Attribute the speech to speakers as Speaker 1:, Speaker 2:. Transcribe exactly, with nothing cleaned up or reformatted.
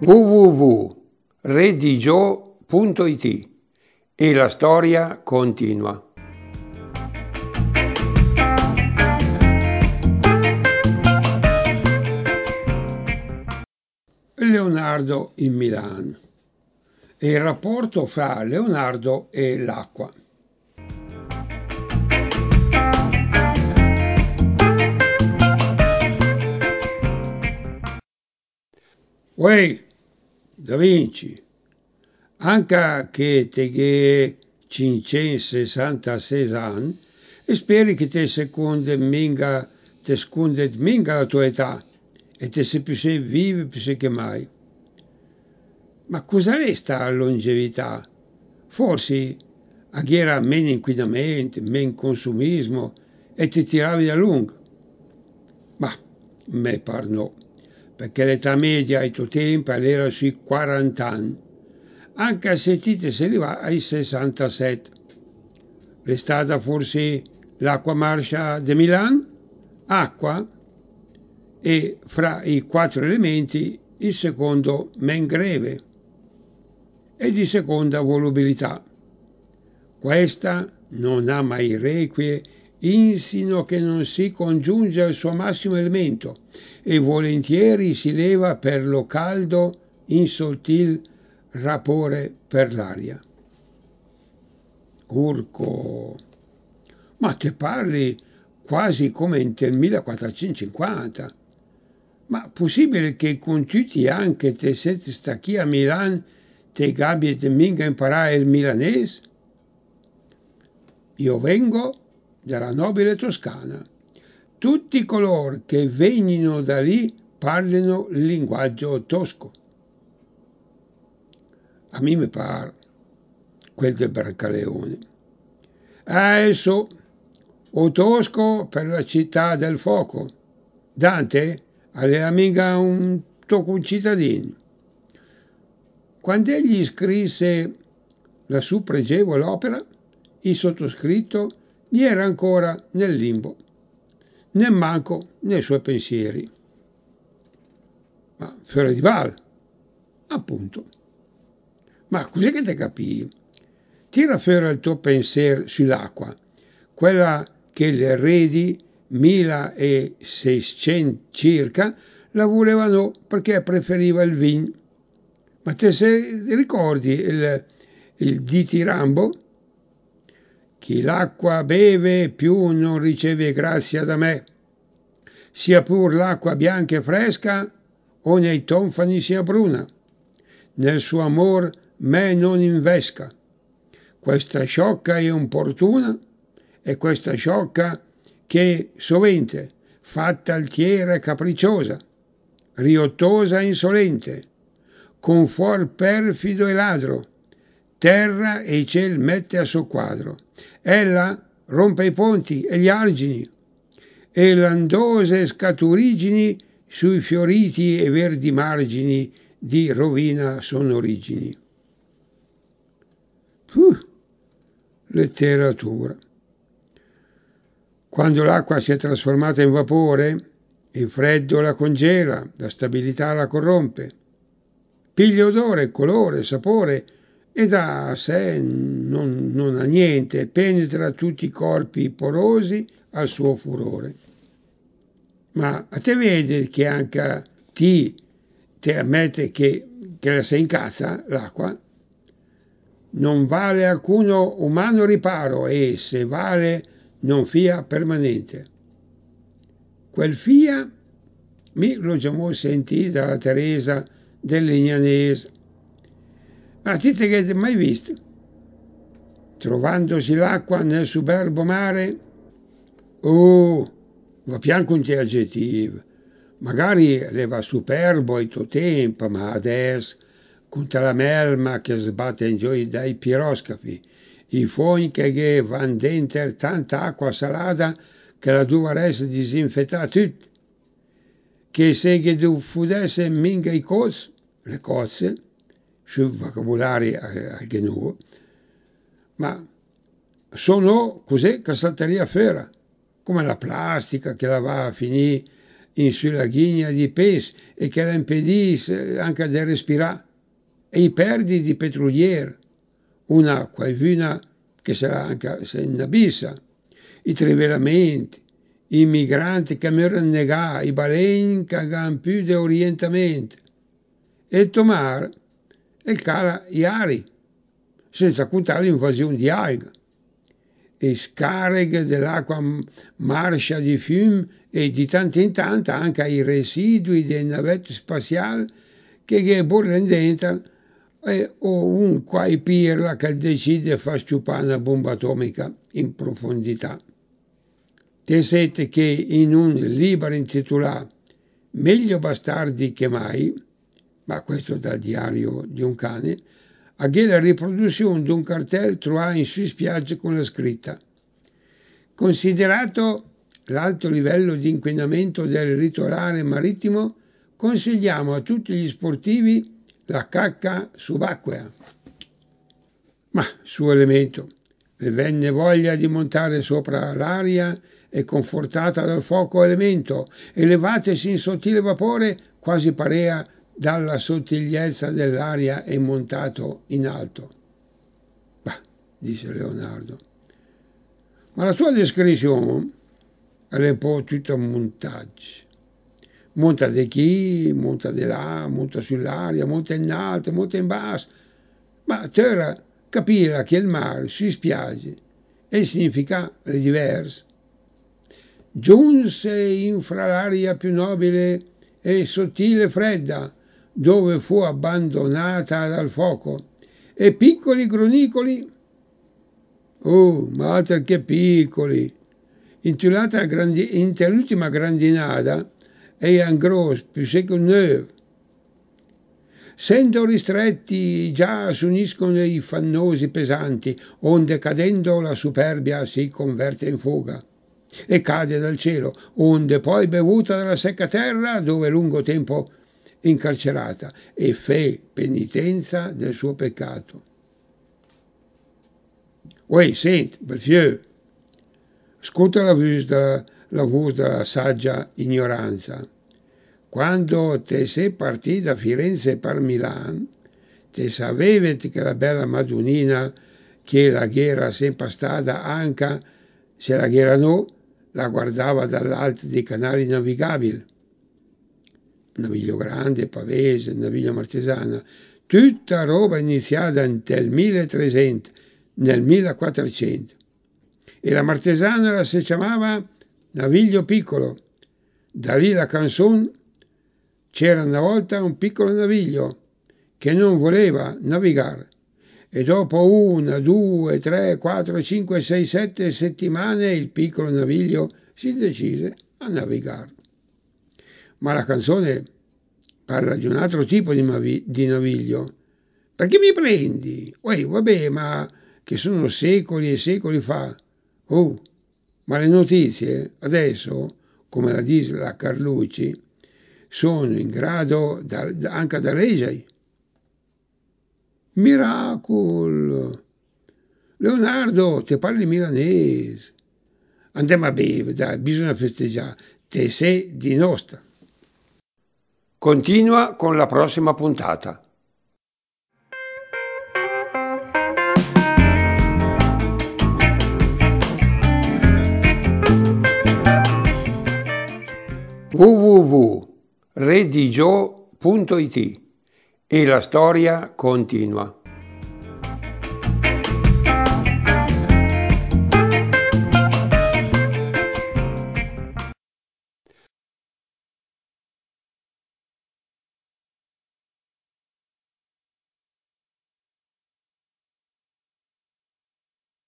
Speaker 1: w w w punto redigio punto it e la storia continua. Leonardo in Milan e il rapporto fra Leonardo e l'acqua. Uè, Da Vinci, anche che te cinquecentosessantasei anni, e speri che te seconde minga, te seconde minga la tua età e te sei più sei vive più sei che mai. Ma cosa resta la longevità? Forse era meno inquinamento, meno consumismo e ti tiravi a lungo. Ma me par no, perché l'età media ai tuo tempo era sui quaranta anni, anche se ti si arriva ai sessantasette. È stata forse l'acqua marcia di Milan? Acqua? E fra i quattro elementi il secondo men greve e di seconda volubilità. Questa non ha mai requie insino che non si congiunge al suo massimo elemento e volentieri si leva per lo caldo in sottil rapore per l'aria. Urco, ma te parli quasi come nel millequattrocentocinquanta. Ma possibile che con tutti anche te siete stacchi a Milan te gabbie te minga imparare il milanese? Io vengo dalla nobile Toscana. Tutti coloro che vengono da lì parlano il linguaggio tosco. A me mi pare quel del Brancaleone. Adesso, o tosco per la città del fuoco. Dante aveva mica un tocco cittadino. Quando egli scrisse la sua pregevole opera, il sottoscritto gli era ancora nel limbo, né manco nei suoi pensieri. Ma fiore di bal, appunto. Ma cos'è che te capì? Tira fuori il tuo pensiero sull'acqua, quella che le redi milleseicento circa la volevano perché preferiva il vin. Ma te se ricordi il, il ditirambo? Chi l'acqua beve più non riceve grazia da me, sia pur l'acqua bianca e fresca o nei tonfani sia bruna, nel suo amor me non invesca. Questa sciocca e importuna e questa sciocca che sovente, fatta altiera e capricciosa, riottosa e insolente, con fuor perfido e ladro, terra e ciel mette a suo quadro. Ella rompe i ponti e gli argini, e landose scaturigini sui fioriti e verdi margini di rovina sono origini. Puh, letteratura. Quando l'acqua si è trasformata in vapore, il freddo la congela, la stabilità la corrompe. Piglia odore, colore, sapore e da sé non, non ha niente, penetra tutti i corpi porosi al suo furore. Ma a te vedi che anche ti, te ammette che, che la sei in cazza l'acqua? Non vale alcuno umano riparo e se vale non fia permanente. Quel fia mi lo già sentito dalla Teresa del Lignanese. Ma ti che avete mai visto? Trovandosi l'acqua nel superbo mare? Oh, va pian con te aggettivi. Magari leva superbo il tuo tempo, ma adesso, con la melma che sbatte in giù dai piroscafi, i fogni che vanno dentro tanta acqua salata che la dovreste disinfettare tutto, che se che tu fudesse minga i cozzi, le cozze, sul vocabolario anche nuovo, ma sono così che salteria fuori, come la plastica che la va a finire in sulla ghigna di pes e che la impedisce anche di respirare. E i perdi di petrolier, una qualcuna che sarà anche se in abissa, i trivelamenti, i migranti che mirano negà, i baleini che hanno più di orientamento, e il tomar e il cala iari, senza contare l'invasione di alghe, e scariche dell'acqua marscia di fiumi e di tanto in tanto anche i residui dei navetti spaziali che borrano dentro e o un quai pirla che decide di far sciupare una bomba atomica in profondità. Te siete che in un libro intitolato Meglio bastardi che mai, ma questo dal diario di un cane, ha la riproduzione di un cartello trovato in sue spiagge con la scritta: considerato l'alto livello di inquinamento del litorale marittimo, consigliamo a tutti gli sportivi la cacca subacquea. Ma suo elemento, le venne voglia di montare sopra l'aria e confortata dal fuoco elemento, elevatesi in sottile vapore, quasi parea dalla sottigliezza dell'aria e montato in alto. Bah, disse Leonardo. Ma la sua descrizione è un po' tutta un montaggio. Monta di qui, monta di là, monta sull'aria, monta in alto, monta in basso. Ma c'era capire che il mare si spiagge e il significato è diverso. Giunse infra l'aria più nobile e sottile fredda, dove fu abbandonata dal fuoco, e piccoli grunicoli, oh, ma altro che piccoli, intitolata grandi, l'ultima grandinata e un grosso più secco neuf. Sendo ristretti già s'uniscono i fannosi pesanti, onde cadendo la superbia si converte in fuga e cade dal cielo, onde poi bevuta dalla secca terra dove lungo tempo incarcerata e fe penitenza del suo peccato. Uè, senti, bel fieu, ascolta la voce della, la voce della saggia ignoranza. Quando te sei partito da Firenze per Milano, te sapevate che la bella Madonnina, che la guerra sempre stata anche se la guerra no, la guardava dall'alto dei canali navigabili. Naviglio grande, pavese, naviglio martesana, tutta roba iniziata nel milletrecento, nel millequattrocento. E la martesana la si chiamava naviglio piccolo. Da lì la canzone: c'era una volta un piccolo naviglio che non voleva navigare e dopo una, due, tre, quattro, cinque, sei, sette settimane il piccolo naviglio si decise a navigare. Ma la canzone parla di un altro tipo di, navi- di naviglio. Perché mi prendi? Uè, vabbè, ma che sono secoli e secoli fa. Oh, ma le notizie adesso, come la dice la Carlucci, sono in grado da, da, anche da leggere. Miracolo! Leonardo, ti parli milanese. Andiamo a bere, dai, bisogna festeggiare. Te sei di nostra. Continua con la prossima puntata. w w w punto redigio punto it e la storia continua.